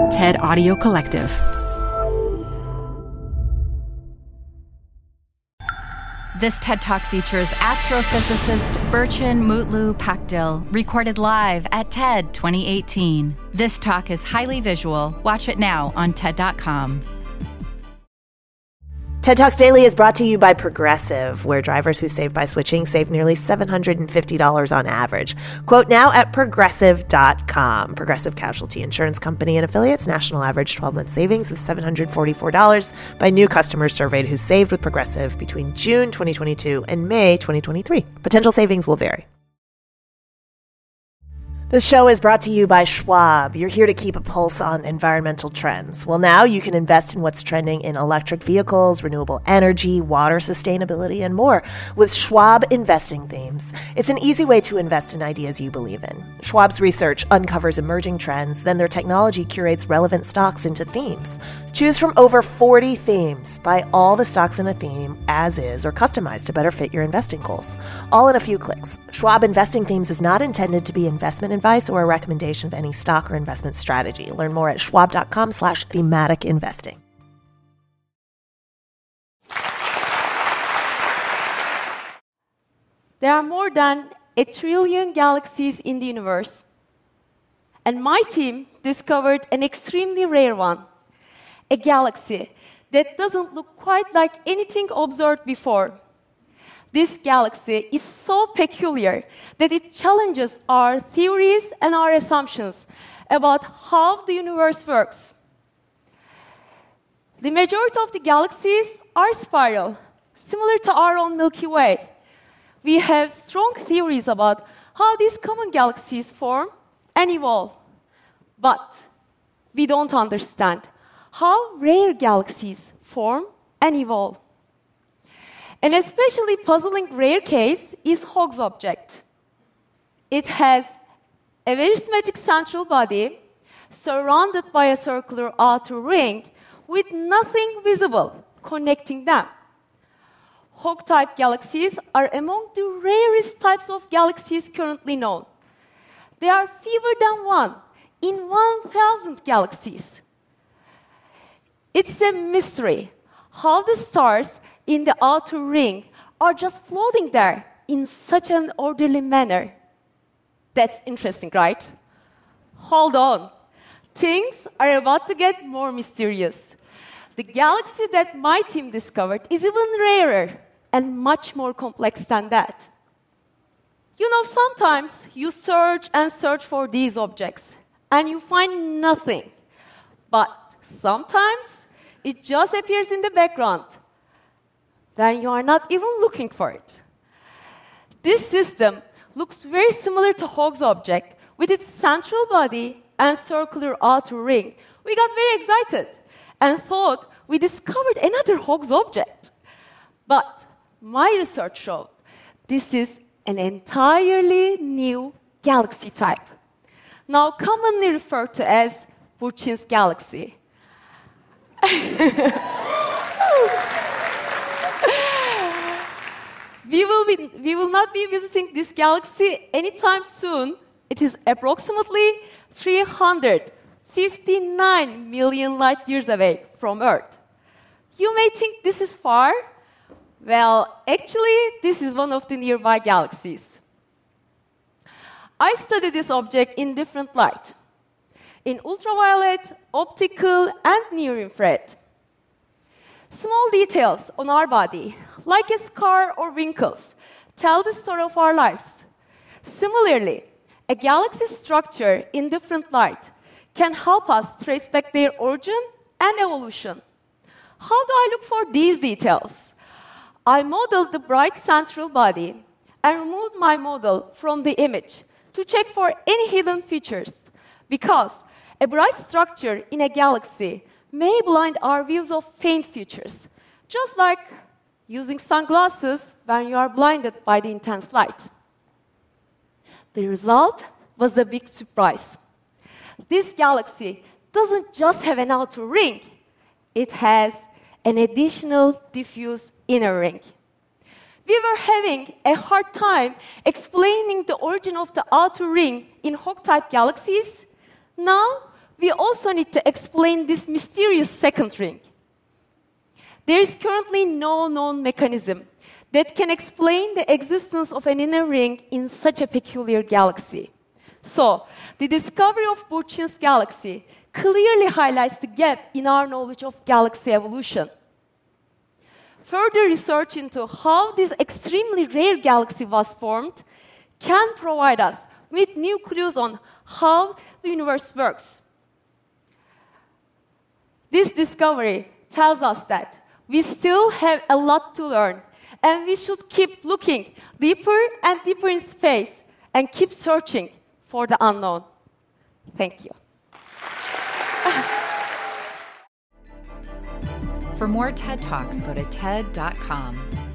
TED Audio Collective. This TED Talk features astrophysicist Burchin Mutlu Pakdil, recorded live at TED 2018. This talk is highly visual. Watch it now on TED.com. TED Talks Daily is brought to you by Progressive, where drivers who save by switching save nearly $750 on average. Quote now at Progressive.com. Progressive Casualty Insurance Company and affiliates. National average 12-month savings of $744 by new customers surveyed who saved with Progressive between June 2022 and May 2023. Potential savings will vary. This show is brought to you by Schwab. You're here to keep a pulse on environmental trends. Well, now you can invest in what's trending in electric vehicles, renewable energy, water sustainability, and more with Schwab Investing Themes. It's an easy way to invest in ideas you believe in. Schwab's research uncovers emerging trends, then their technology curates relevant stocks into themes. Choose from over 40 themes. Buy all the stocks in a theme as is or customized to better fit your investing goals. All in a few clicks. Schwab Investing Themes is not intended to be investment advice or a recommendation of any stock or investment strategy. Learn more at schwab.com/thematic investing. There are more than 1 trillion galaxies in the universe. And my team discovered an extremely rare one. A galaxy that doesn't look quite like anything observed before. This galaxy is so peculiar that it challenges our theories and our assumptions about how the universe works. The majority of the galaxies are spiral, similar to our own Milky Way. We have strong theories about how these common galaxies form and evolve. But we don't understand how rare galaxies form and evolve. An especially puzzling rare case is Higgs object. It has a very symmetric central body surrounded by a circular outer ring with nothing visible connecting them. Higgs-type galaxies are among the rarest types of galaxies currently known. There are fewer than 1 in 1,000 galaxies. It's a mystery how the stars in the outer ring are just floating there in such an orderly manner. That's interesting, right? Hold on. Things are about to get more mysterious. The galaxy that my team discovered is even rarer and much more complex than that. You know, sometimes you search and search for these objects, and you find nothing. But sometimes it just appears in the background. Then you are not even looking for it. This system looks very similar to Higgs object with its central body and circular outer ring. We got very excited and thought we discovered another Higgs object. But my research showed this is an entirely new galaxy type, now commonly referred to as Burcin's galaxy. We will not be visiting this galaxy anytime soon. It is approximately 359 million light years away from Earth. You may think this is far. Well, actually, this is one of the nearby galaxies. I study this object in different light, in ultraviolet, optical, and near-infrared. Small details on our body, like a scar or wrinkles, tell the story of our lives. Similarly, a galaxy's structure in different light can help us trace back their origin and evolution. How do I look for these details? I modeled the bright central body and removed my model from the image to check for any hidden features, because a bright structure in a galaxy may blind our views of faint features, just like using sunglasses when you are blinded by the intense light. The result was a big surprise. This galaxy doesn't just have an outer ring, it has an additional diffuse inner ring. We were having a hard time explaining the origin of the outer ring in Higgs-type galaxies. Now, we also need to explain this mysterious second ring. There is currently no known mechanism that can explain the existence of an inner ring in such a peculiar galaxy. So, the discovery of Burçin's galaxy clearly highlights the gap in our knowledge of galaxy evolution. Further research into how this extremely rare galaxy was formed can provide us with new clues on how the universe works. This discovery tells us that we still have a lot to learn, and we should keep looking deeper and deeper in space and keep searching for the unknown. Thank you. For more TED Talks, go to TED.com.